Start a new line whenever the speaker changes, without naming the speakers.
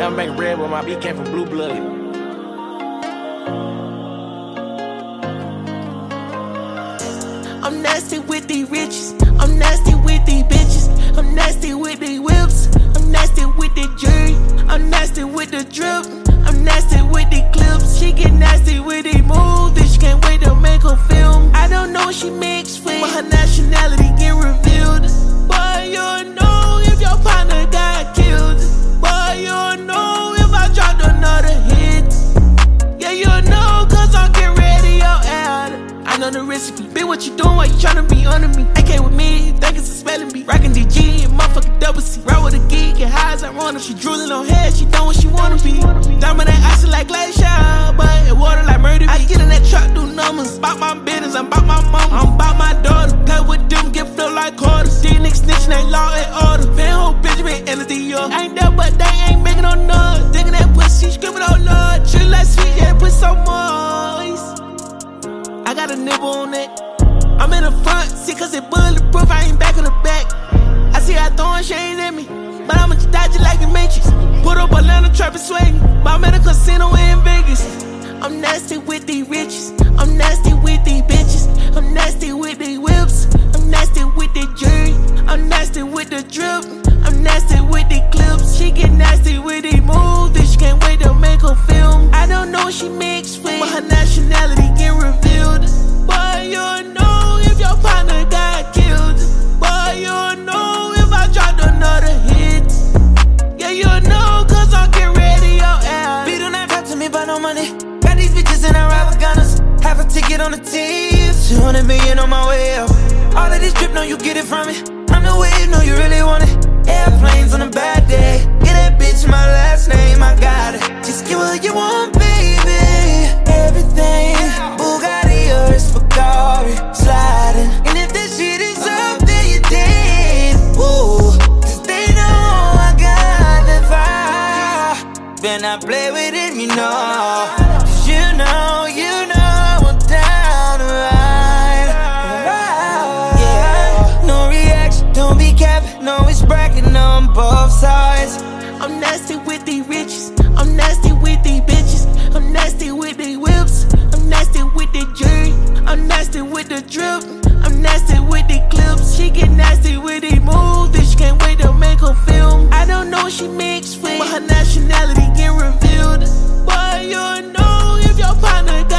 Yeah, I'm making red, but my beat came from Blue Blood.
I'm nasty with these riches. I'm nasty with these bitches. I'm nasty with these whips. I'm nasty with the jury. I'm nasty with the drip. I'm nasty with the clips. She get nasty with the moves. She can't wait to make her film. I don't know what she mixed with, but her nationality get revealed. Boy, you'll know if your partner got killed. Boy, you'll know if I dropped another hit. Yeah, you'll know, cause I'm getting ready, yo, ad. I know the recipe. Be what you doing while you tryna be under me. AK with me, think it's a spelling bee. Rockin' DG and motherfucking double C. Ride with a geek and high as I run her. She drooling on head, she done what she wanna be. Diamond that icy like glacier, but it water like murder. I get in that truck, do numbers. Bout my business, I'm bout my mama. I'm bout my daughter. Play with them, get filled like quarters. These niggas snitchin', ain't law and order. Van whole bitch been ended the year. I ain't there, but they ain't making no noise. Digging that pussy, screaming, oh Lord. Chill like sweet, yeah, put some moist. I got a nibble on it. I'm in the front seat cause it bulletproof, I ain't back of the back. I see her throwing, she ain't at me, but I'ma dodge it like the Matrix. Put up Atlanta, trap and swing, but I'm at a casino in Vegas. I'm nasty with these riches. I'm nasty with these bitches. I'm nasty with these whips. I'm nasty with the jury. I'm nasty with the drip. I'm nasty with the clips. She get nasty with these moves. She can't wait to make her film. I don't know what she mixed with, but her nationality get revealed. Boy, you'll know if your partner got killed. Boy, you'll know if I dropped another hit. Yeah, you'll know, cause I'm getting ready, yo, ass.
B do not talk to me about no money. Got these bitches in a ride with gunners. Have a ticket on the tip. 200 million on my way up. All of this drip, know you get it from me. I'm the wave, know you really want it. Airplanes on a bad day. Get that bitch my last name, I got it. Just get what you want, baby. Everything. Bugatti or Ferrari. Sliding. And if that shit is up, then you dead. Ooh. Cause they know I got that fire. Better not play with it, you know. Cause you know I'm down to ride. Yeah. No reaction, don't be capping. No, it's bragging on both sides.
I'm nasty with these riches. I'm nasty with these bitches. I'm nasty with these whips. I'm nasty with the jury. I'm nasty with the drip. I'm nasty with the clips. She get nasty with these moves. She can't wait to make her film. I don't know what she mixed with, but her nationality get revealed. Boy, you'll know if your partner